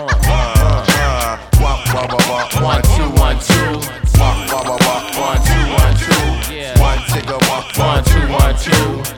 1, 2, 1, 2. 1, 2, 1, 2. Yeah. 1, 2, 1, 2.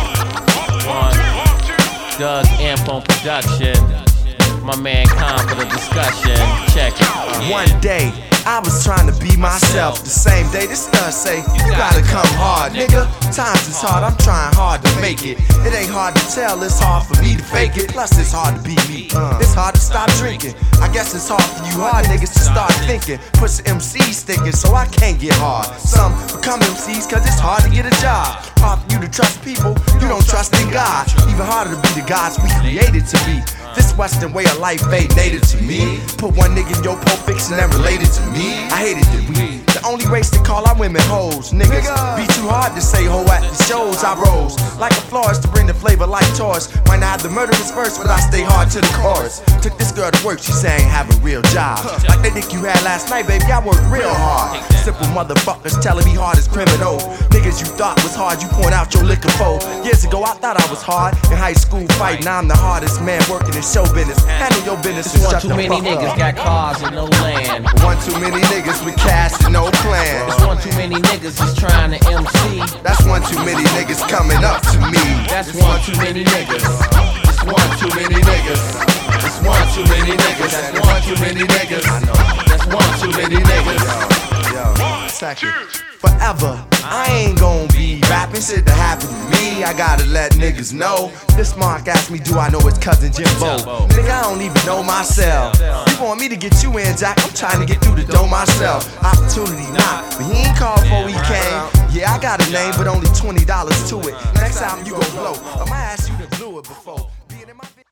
1. Doug Amp production. My man Khan for the discussion. Check it. One day I was trying to be myself. The same day this stud say, you gotta come hard, nigga. Times is hard, I'm trying hard to make it. It ain't hard to tell, it's hard for me to fake it. Plus it's hard to be me, it's hard to stop drinking. I guess it's hard for you hard niggas to start thinking. Push the MCs thinking, so I can't get hard. Some become MCs cause it's hard to get a job. Hard for you to trust people, you don't trust in God. Even harder to be the gods we created to be. This Western way of life ain't native to me. Put one nigga in your Pulp Fiction and related to me. I hated that we the only race to call our women hoes. Niggas be too hard to say ho at the shows. I rose like a florist to bring the flavor like Taurus. Might not have the murderous verse, but I stay hard to the chorus. Took this girl to work, she say I ain't have a real job. Like the dick you had last night, baby, I work real hard. Simple motherfuckers telling me hard is criminal. Niggas you thought was hard, you point out your liquor for. Years ago I thought I was hard in high school fight. Now I'm the hardest man working in show business. Handle your business and shut the fuck up. One too many niggas got cars and no land. One too many niggas with cash and no plan. It's one too many niggas just trying to MC. That's one too many niggas coming up to me. That's one too many niggas. It's one too many niggas. It's one too many niggas. That's one too many niggas. I know. That's one too many niggas. Yo, second. Forever, I ain't gon' be rapping shit that happened to me. I gotta let niggas know. This Mark asked me, do I know his cousin Jimbo? Nigga, I don't even know myself. You want me to get you in, Jack? I'm trying to get through the door myself. Opportunity knock, but he ain't called before he came. Yeah, I got a name, but only $20 to it. Next time you gon' blow, I might ask you to glue it before.